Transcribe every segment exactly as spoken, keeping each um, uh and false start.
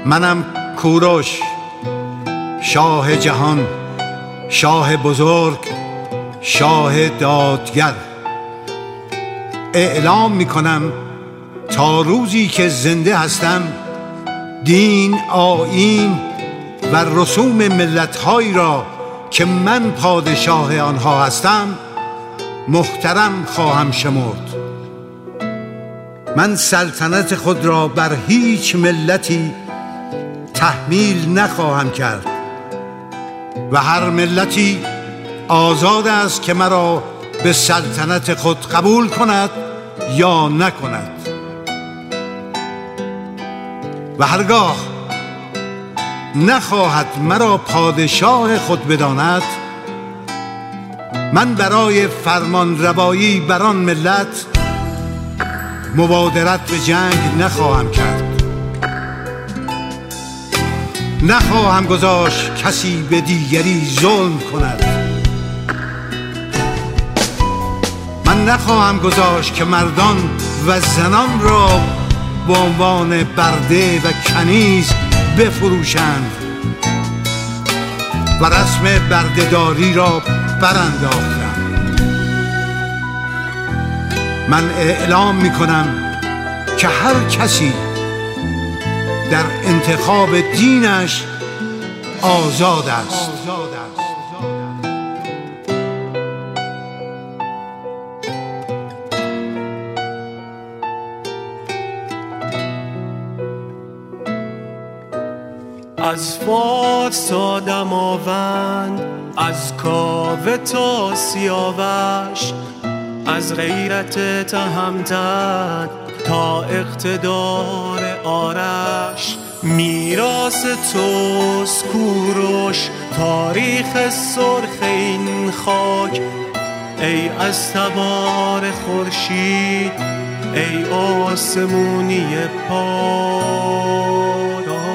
منم کوروش، شاه جهان، شاه بزرگ، شاه دادگر. اعلام میکنم تا روزی که زنده هستم دین، آیین و رسوم ملت‌هایی را که من پادشاه آنها هستم محترم خواهم شمرد. من سلطنت خود را بر هیچ ملتی تحمیل نخواهم کرد و هر ملتی آزاد است که مرا به سلطنت خود قبول کند یا نکند. و هرگاه نخواهد مرا پادشاه خود بداند، من برای فرمان روایی بر آن ملت مبادرت به جنگ نخواهم کرد. نخواهم گذاشت کسی به دیگری ظلم کند. من نخواهم گذاشت که مردان و زنان را به عنوان برده و کنیز بفروشند و رسم بردهداری را برانداختند. من اعلام می کنم که هر کسی در انتخاب دینش آزاد است. از فارس تا دماوند، از کاوه تا سیاوش، از غیرت تهمتن تا اقتدار آرش، میراث توست کوروش، تاریخ سرخ این خاک. ای از تبار خورشید، ای آسمونی پاک.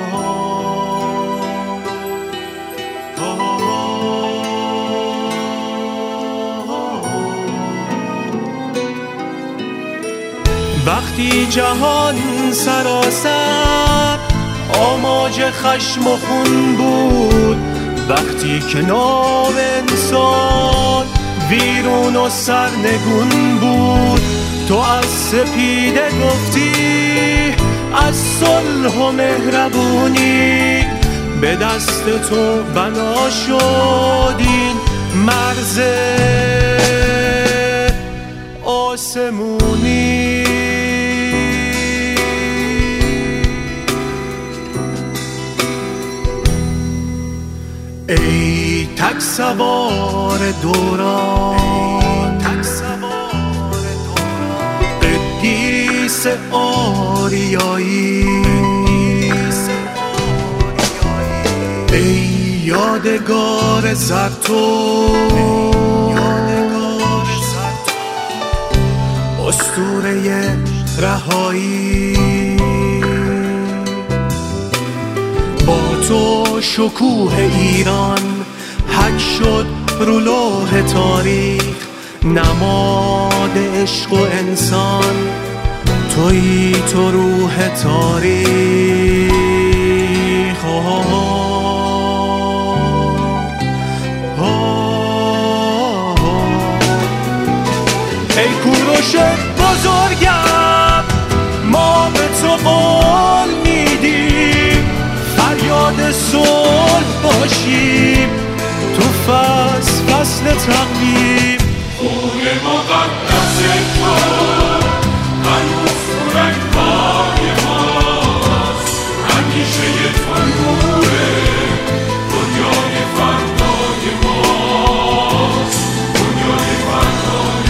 وقتی جهان سراسر آماج خشم و خون بود، وقتی که نام انسان ویرون و سرنگون بود، تو از سپیده گفتی، از صلح و مهربونی، به دست تو بنا شد این مرز آسمونی. ای تک سوار دوران، قدیس آریایی، ای یادگار زرتشت، اسطوره رهایی. با تو شکوه ایران حک شد رو لوح تاریخ، نماد عشق و انسان تویی تو روح تاریخ. آه آه آه. ای کوروش بزرگم، ما به تو قول میدیم فریاد صلح باشیم تو فصل فصل تقویم. خون مقدس تو هنوز تو رگ‌های ماست، همیشه تو نوره دنیای فردای ماست، دنیای فردای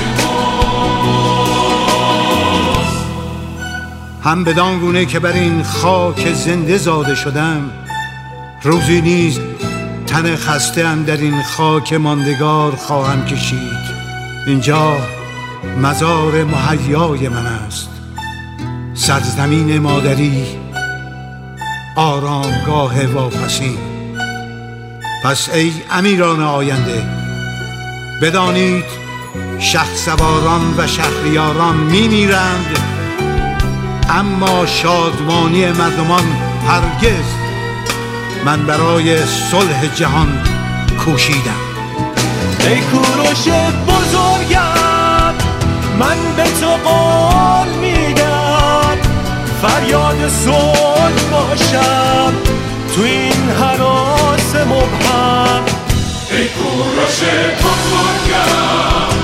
ماست. هم بدان گونه که بر این خاک زنده زاده شدم، روزی نیز تن خسته ام در این خاک ماندگار خواهم کشید. اینجا مزار محیای من است، سرزمین مادری، آرامگاه واپسین. پس ای امیران آینده، بدانید شهسواران و شهریاران می میرند، اما شادمانی مردمان هرگز من برای صلح جهان کوشیدم. ای کوروش بزرگم، من به تو قول میدم فریاد صلح باشم تو این هراس مبهم. ای کوروش بزرگم،